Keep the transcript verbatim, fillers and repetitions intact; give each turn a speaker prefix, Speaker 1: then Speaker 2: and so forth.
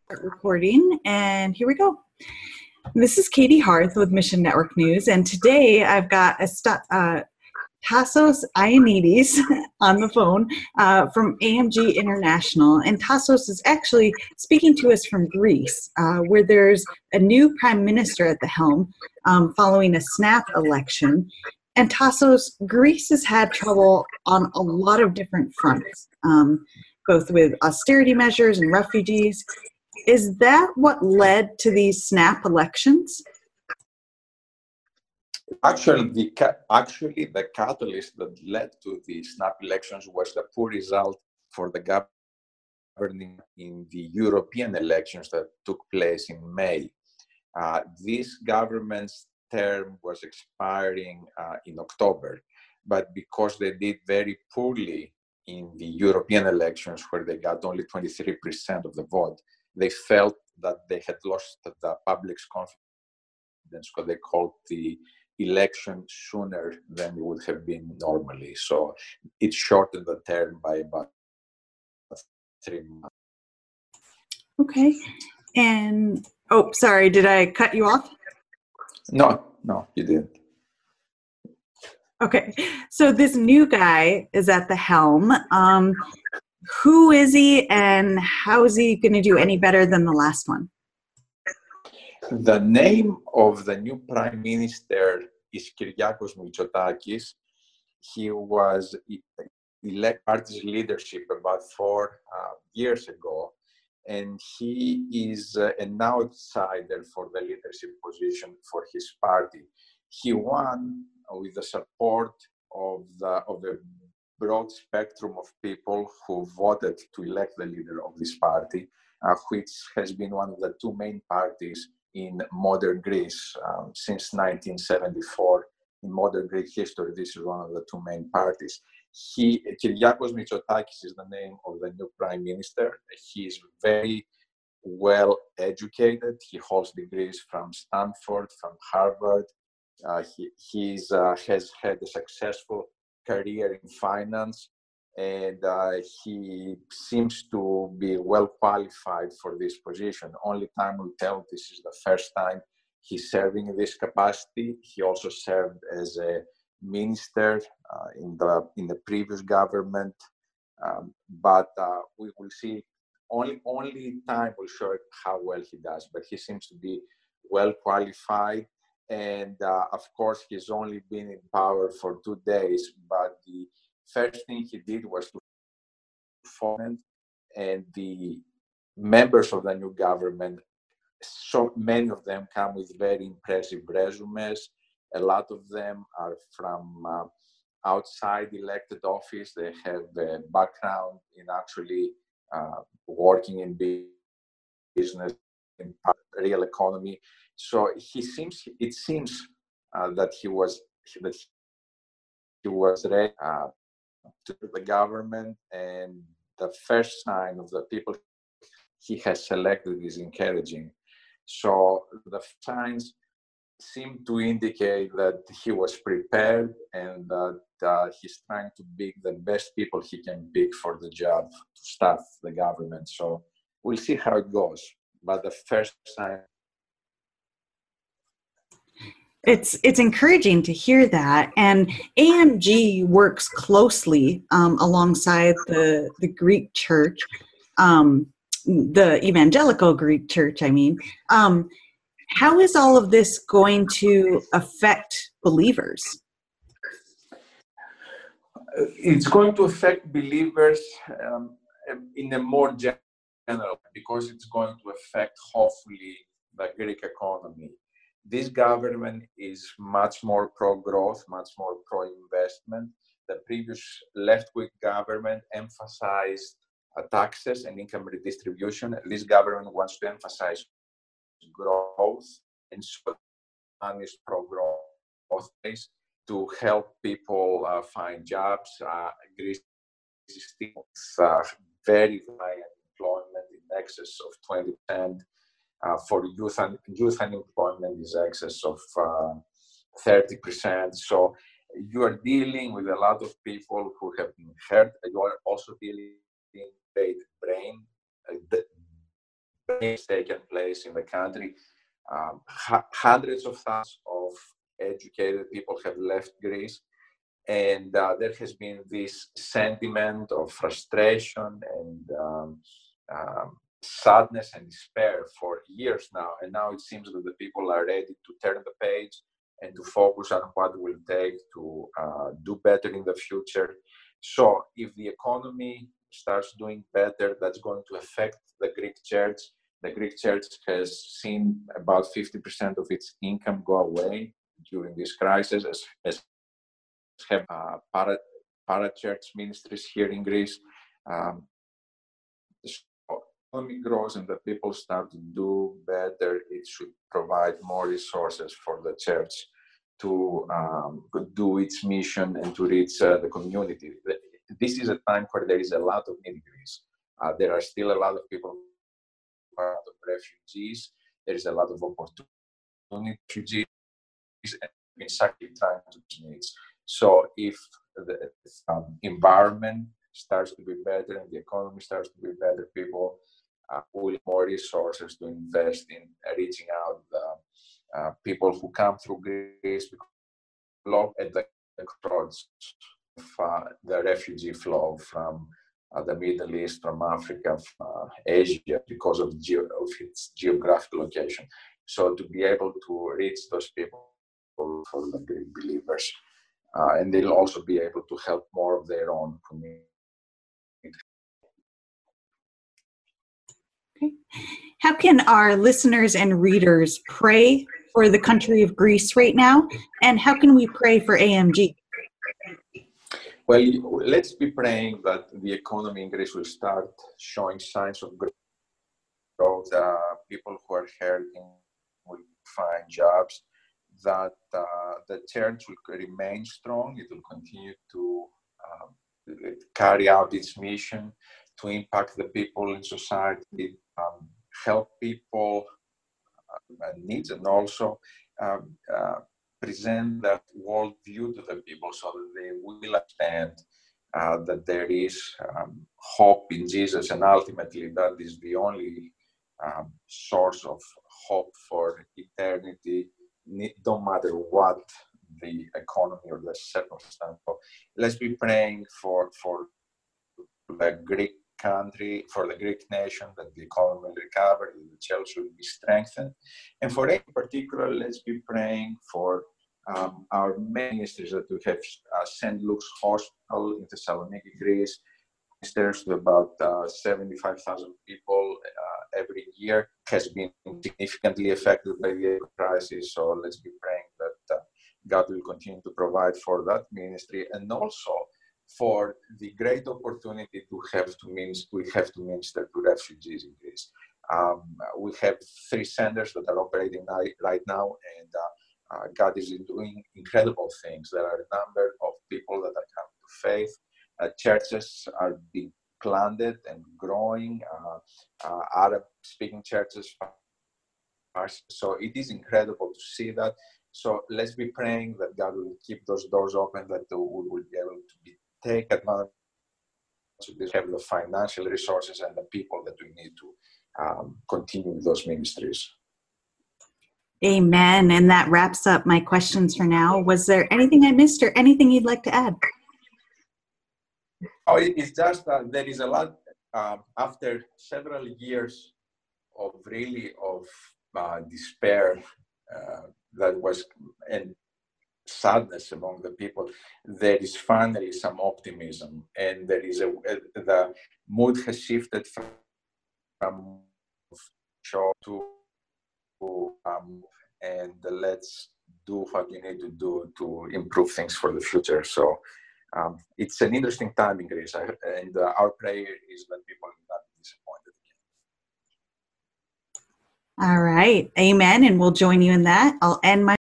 Speaker 1: Recording, and here we go. This is Katie Harth with Mission Network News, and today I've got a st- uh, Tassos Ioannidis on the phone uh, from A M G International, and Tassos is actually speaking to us from Greece, uh, where there's a new prime minister at the helm um, following a snap election. And Tassos, Greece has had trouble on a lot of different fronts, um, both with austerity measures and refugees. Is that what led to these snap elections?
Speaker 2: Actually, the ca- actually the catalyst that led to the snap elections was the poor result for the governing in the European elections that took place in May. Uh, this government's term was expiring uh, in October, but because they did very poorly in the European elections, where they got only twenty-three percent of the vote, they felt that they had lost the public's confidence, because they called the election sooner than it would have been normally. So it shortened the term by about three months.
Speaker 1: Okay. And, oh, sorry, did I cut you off?
Speaker 2: No, no, you didn't.
Speaker 1: Okay. So this new guy is at the helm. Um, who is he, and how is he going to do any better than the last one?
Speaker 2: The name of the new prime minister is Kyriakos Mitsotakis. He was elected party's leadership about four uh, years ago, and he is uh, an outsider for the leadership position for his party. He won with the support of the of a broad spectrum of people who voted to elect the leader of this party, uh, which has been one of the two main parties in modern Greece um, since nineteen seventy-four. In modern Greek history, this is one of the two main parties. He, Kyriakos Mitsotakis is the name of the new prime minister. He is very well educated. He holds degrees from Stanford, from Harvard. Uh, he he's, uh, has had a successful career in finance, and uh, he seems to be well qualified for this position. Only time will tell. This is the first time he's serving in this capacity. He also served as a minister uh, in the in the previous government, um, but uh, we will see. Only only time will show how well he does. But he seems to be well qualified. And uh, of course, he's only been in power for two days. But the first thing he did was to form, and the members of the new government, so many of them come with very impressive resumes. A lot of them are from uh, outside elected office. They have a background in actually uh, working in business, in real economy. So he seems, it seems uh, that he was that he was ready uh, to the government, and the first sign of the people he has selected is encouraging. So the signs seem to indicate that he was prepared, and that uh, he's trying to pick the best people he can pick for the job to start the government. So we'll see how it goes. But the first sign.
Speaker 1: It's it's encouraging to hear that, and A M G works closely um, alongside the the Greek Church, um, the Evangelical Greek Church. I mean, um, how is all of this going to affect believers?
Speaker 2: It's going to affect believers um, in a more general, because it's going to affect, hopefully, the Greek economy. This government is much more pro-growth, much more pro-investment. The previous left-wing government emphasized uh, taxes and income redistribution. This government wants to emphasize growth, and so one is pro-growth to help people uh, find jobs. Uh, Greece is still uh, very high unemployment, in excess of twenty percent. Uh, for youth, and youth unemployment is excess of uh, thirty percent. So you are dealing with a lot of people who have been hurt. You are also dealing with brain, uh, has taken place in the country. Um, hundreds of thousands of educated people have left Greece, and uh, there has been this sentiment of frustration and um, um, sadness and despair for years now. And now it seems that the people are ready to turn the page and to focus on what it will take to uh, do better in the future. So if the economy starts doing better, that's going to affect the Greek church. The Greek church has seen about fifty percent of its income go away during this crisis, as, as have uh, para, para church ministries here in Greece. Um, so economy grows and the people start to do better. It should provide more resources for the church to um, do its mission and to reach uh, the community. This is a time where there is a lot of need in Greece. Uh, there are still a lot of people who are refugees. There is a lot of opportunity refugees and exactly trying to meet needs. So if the um, environment starts to be better and the economy starts to be better, people uh, will have more resources to invest in reaching out the uh, people who come through Greece, because at the cross of uh, the refugee flow from uh, the Middle East, from Africa, from uh, Asia, because of, geo of its geographic location. So to be able to reach those people for the Greek believers, uh, and they'll also be able to help more of their own community.
Speaker 1: Okay. How can our listeners and readers pray for the country of Greece right now? And how can we pray for A M G?
Speaker 2: Well, let's be praying that the economy in Greece will start showing signs of growth. Uh, people who are hurting will find jobs, that uh, the church will remain strong. It will continue to um, carry out its mission to impact the people in society, um, help people uh, needs, and also um, uh, present that worldview to the people so that they will understand uh, that there is um, hope in Jesus, and ultimately that is the only um, source of hope for eternity, no matter what the economy or the circumstance. So let's be praying for, for the Greek country, for the Greek nation, that the economy will recover, that the church will be strengthened. And for in particular, let's be praying for um, our ministries that we have. uh, Saint Luke's Hospital in Thessaloniki, Greece, ministers to about uh, seventy-five thousand people uh, every year, has been significantly affected by the crisis. So let's be praying that uh, God will continue to provide for that ministry, and also for the great opportunity to have to minister, we have to minister to refugees in Greece. Um, we have three centers that are operating right now, and uh, uh, God is doing incredible things. There are a number of people that are coming to faith. Uh, churches are being planted and growing. Uh, uh, Arab-speaking churches are, so it is incredible to see that. So let's be praying that God will keep those doors open, that we will be able to be, take advantage of this, have the financial resources and the people that we need to um, continue those ministries.
Speaker 1: Amen. And that wraps up my questions for now. Was there anything I missed or anything you'd like to add?
Speaker 2: Oh, it's just that there is a lot, uh, after several years of really of uh, despair uh, that was, and sadness among the people, there is finally some optimism, and there is a, a the mood has shifted from, from show to um, and let's do what we need to do to improve things for the future. So um, it's an interesting time in Greece, and uh, our prayer is that people will not be disappointed again.
Speaker 1: All right. Amen. And we'll join you in that. I'll end my